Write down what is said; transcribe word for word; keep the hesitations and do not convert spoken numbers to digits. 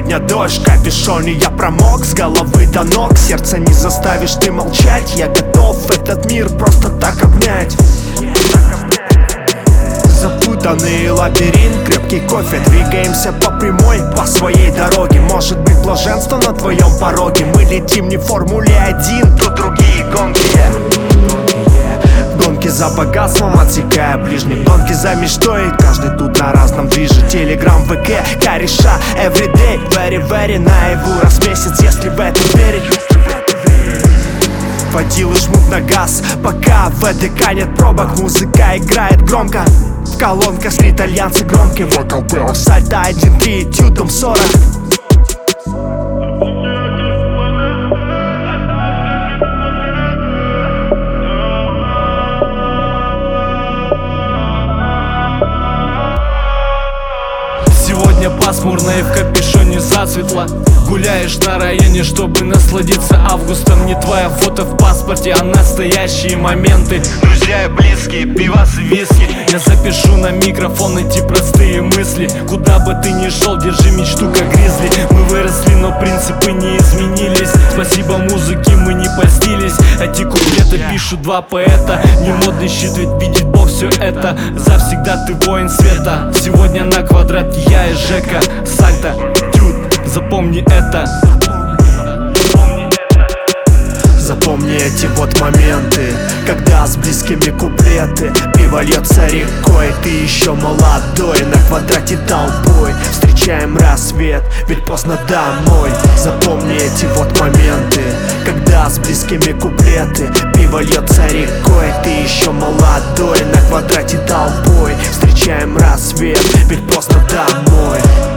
сегодня дождь, в капюшоне я промок с головы до ног. Сердце не заставишь ты молчать, я готов этот мир просто так обнять. Запутанный лабиринт, крепкий кофе, двигаемся по прямой, по своей дороге. Может быть блаженство на твоем пороге. Мы летим не в Формуле один, тут другие гонки. Гонки за богатством, отсекая ближних. Гонки за мечтой, каждый тут на разном движе. Телеграм, ВК, кореша, everyday, very, very наяву. Раз в месяц, если в это верить. Водилы жмут на газ, пока в ВДК нет пробок. Музыка играет громко, в колонках с итальянцы громкие. Вокал Б, сальто один три, этюдом сорок. Сегодня пасмурно и в капюшоне засветло. Гуляешь на районе, чтобы насладиться августом. Не твоя фото в паспорте, а настоящие моменты. Друзья и близкие, пивас и виски. Я запишу на микрофон эти простые мысли. Куда бы ты ни шел, держи мечту как гризли. Мы выросли, но принципы не изменились. Спасибо музыке, мы не постились. Эти куплеты пишут два поэта. Не модный щит, ведь видит Бог все это. Завсегда ты воин света. Сегодня на квадрат я и Жека. Сальто, тюд, запомни это. Запомни эти вот моменты, когда с близкими куплеты. Пиво льется рекой, ты еще молодой. На квадрате толпой встречаем рассвет, ведь поздно домой. Запомни эти вот моменты, когда с близкими куплеты. Пиво льется рекой, ты еще молодой. На квадрате толпой встречаем рассвет, ведь поздно домой.